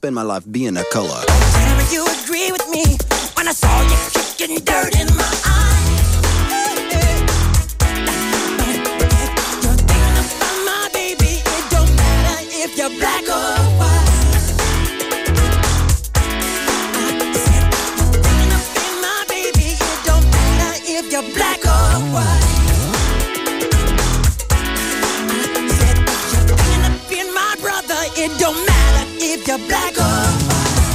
spend my life being a color. Tell me you agree with me when I saw you kicking dirt in my eyes. You're thinking about my baby. It don't matter if you're black or white. I said you're thinking about my baby. It don't matter if you're black or white. I said you're thinking about my brother. It don't matter if you're black or white.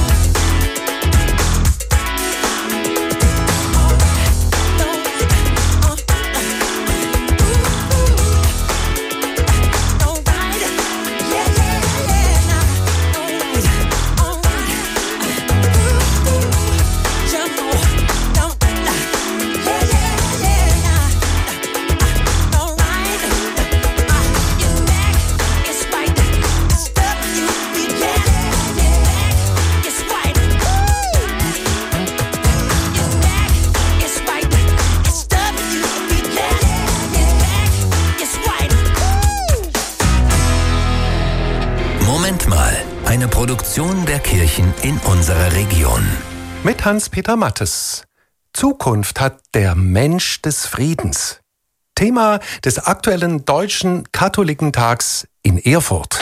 Eine Produktion der Kirchen in unserer Region. Mit Hans-Peter Mattes. Zukunft hat der Mensch des Friedens. Thema des aktuellen Deutschen Katholikentags in Erfurt.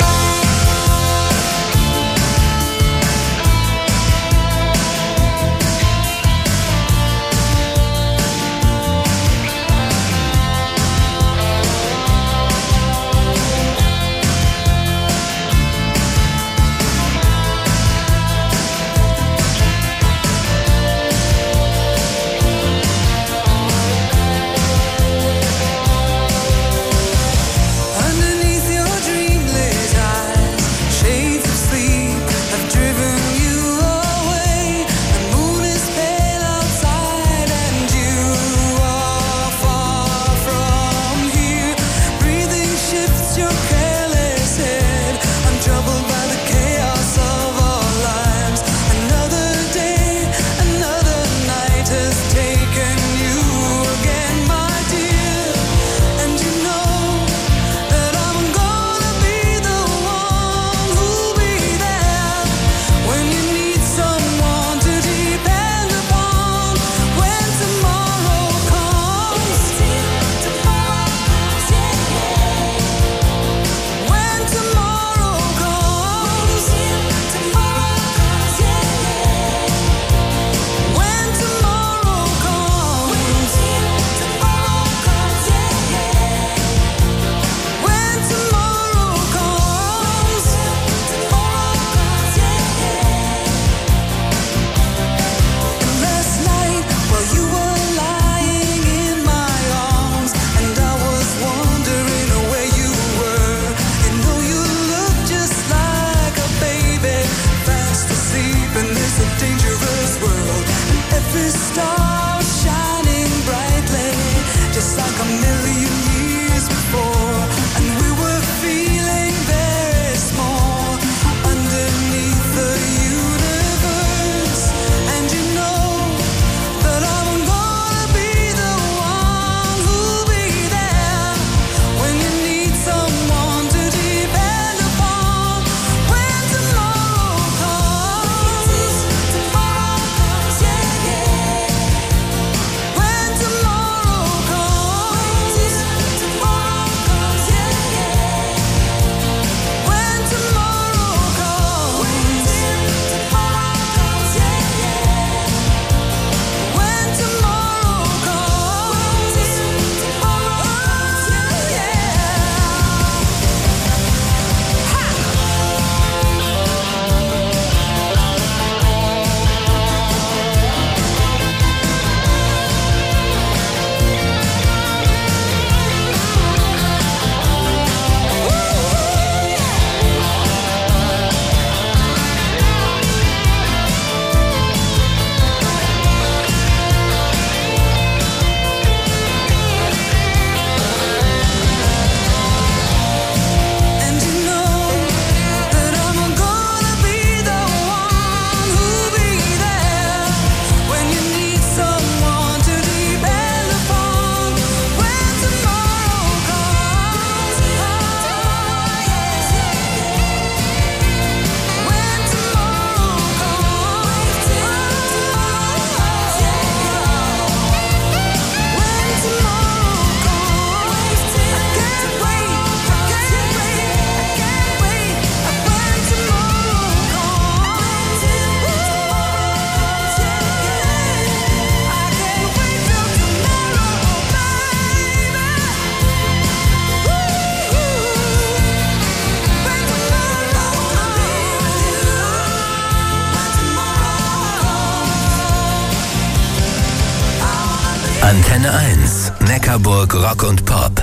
Antenne 1, Neckarburg Rock und Pop.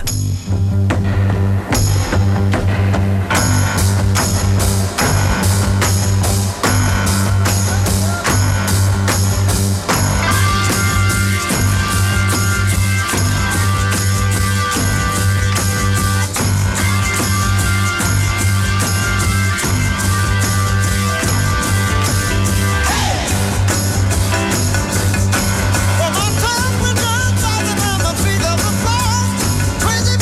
Well, my time was done, by the feet of the floor. Crazy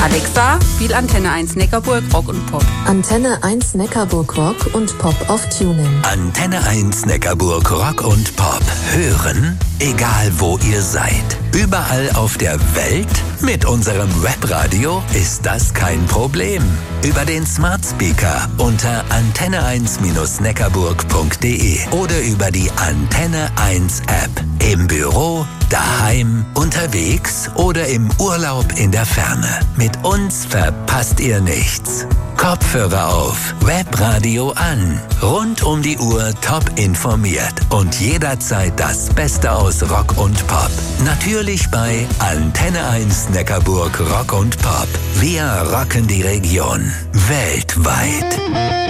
Alexa, spiel Antenne 1 Neckarburg Rock und Pop. Antenne 1 Neckarburg Rock und Pop auf TuneIn. Antenne 1 Neckarburg Rock und Pop. Hören, egal wo ihr seid. Überall auf der Welt? Mit unserem Webradio ist das kein Problem. Über den Smart Speaker unter antenne1-neckarburg.de oder über die Antenne 1 App. Im Büro, daheim, unterwegs oder im Urlaub in der Ferne. Mit uns verpasst ihr nichts. Kopfhörer auf, Webradio an. Rund um die Uhr top informiert und jederzeit das Beste aus Rock und Pop. Natürlich bei Antenne 1 Neckarburg Rock und Pop. Wir rocken die Region weltweit.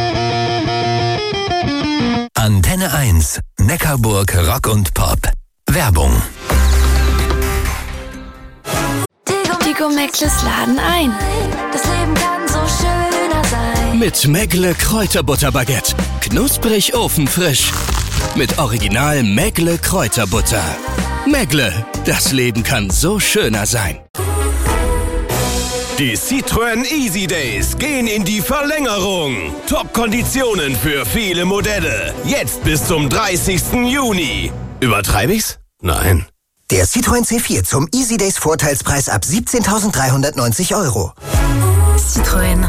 Antenne 1 Neckarburg Rock und Pop. Werbung. Digo Meckles laden ein. Das Leben kann so schöner sein. Mit Meckle Kräuterbutterbaguette. Knusprig ofenfrisch. Mit Original Meckle Kräuterbutter. Meckle, das Leben kann so schöner sein. Die Citroën Easy Days gehen in die Verlängerung. Top-Konditionen für viele Modelle. Jetzt bis zum 30. Juni. Übertreibe ich's? Nein. Der Citroën C4 zum Easy Days Vorteilspreis ab 17.390 €. Citroën.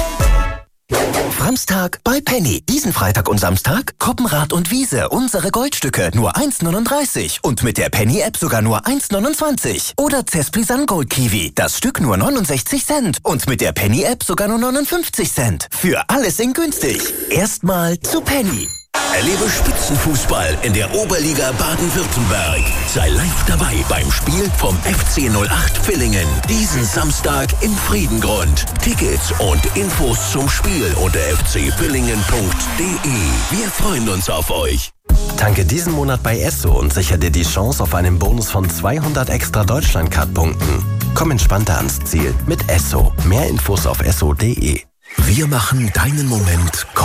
Samstag bei Penny. Diesen Freitag und Samstag Koppenrad und Wiese. Unsere Goldstücke nur 1,39 und mit der Penny-App sogar nur 1,29. Oder Cesplisan Gold Kiwi. Das Stück nur 69 Cent und mit der Penny-App sogar nur 59 Cent. Für alles in günstig. Erstmal zu Penny. Erlebe Spitzenfußball in der Oberliga Baden-Württemberg. Sei live dabei beim Spiel vom FC 08 Villingen. Diesen Samstag im Friedengrund. Tickets und Infos zum Spiel unter fcvillingen.de. Wir freuen uns auf euch. Tanke diesen Monat bei Esso und sichere dir die Chance auf einen Bonus von 200 extra Deutschlandcard-Punkten. Komm entspannter ans Ziel mit Esso. Mehr Infos auf esso.de. Wir machen deinen Moment